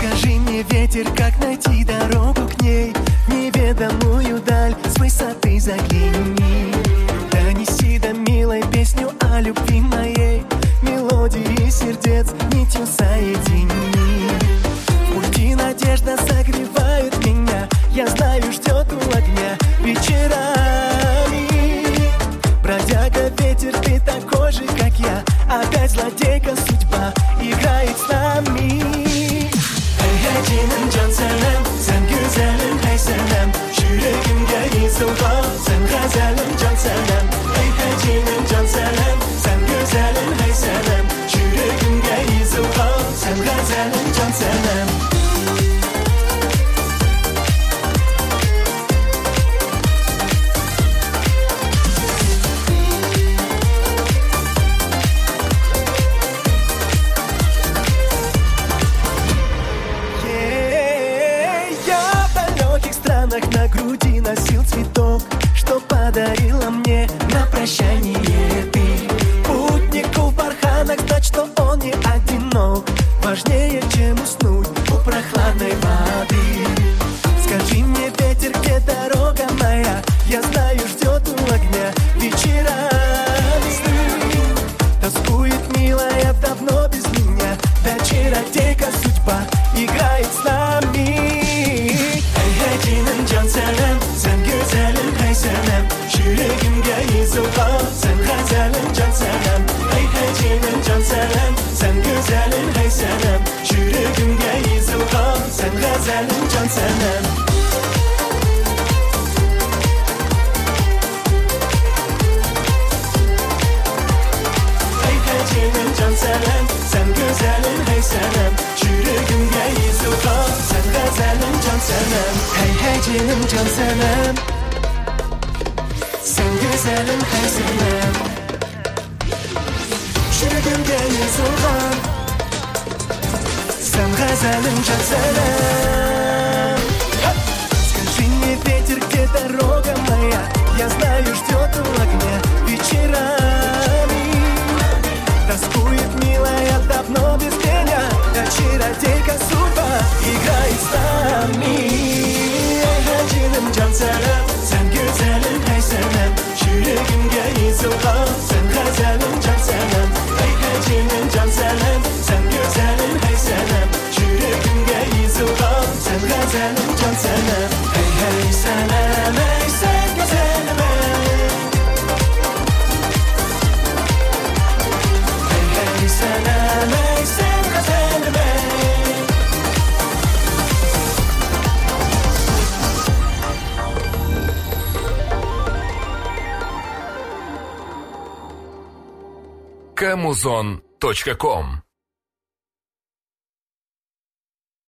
Скажи мне, ветер, как найти дорогу к ней, в неведомую даль с высоты загляни. Донеси до милой песню о любви моей, мелодии сердец нитью соедини. В пути надежда согревает меня, я знаю, ждет у огня вечерами. Бродяга ветер, ты такой же, как я, опять злодейка судьба играет с nami. Hey hey canım can senem, sen güzelim hey senem, yüreğimde iz ol, sen gazelim can senem. Hey hey canım can senem, sen güzelim hey senem, yüreğimde iz ol, sen gazelim can senem. На груди носил цветок, что подарила мне на прощание ты. Путнику в барханах знать, что он не одинок, важнее, чем уснуть у прохладной воды. Скажи мне, ветер, где дорога моя, я знаю, ждет у огня вечерами. Тоскует милая давно без меня, да чародейка судьба играет с nami. Canım can senem, sen güzelim hey senem, yüreğimde iz ol, sen gazelim can senem. Hey hey canım can senem, sen güzelim hey senem, yüreğimde iz ol, sen gazelim can senem. Hey hey canım can senem, sen güzelim hey senem, yüreğimde iz ol, sen gazelim can senem. Hey hey canım can senem, sen güzelim hey senem, yüreğimde iz ol, sen gazelim can senem. Скажи мне, ветер, где дорога моя, я знаю, ждет у огня вечерами. Тоскует милая давно без меня, да чародейка судьба играет с nami. Canım can senem, sen güzelim hey senem, yüreğimde iz ol, sen gazelim can senem. Hey hey canım can senem, sen güzelim hey senem, yüreğimde iz ol, sen gazelim can senem. Hey hey senem, hey sen güzelim hey. Hey hey senem, hey sen gazelim hey. Kamuzon.com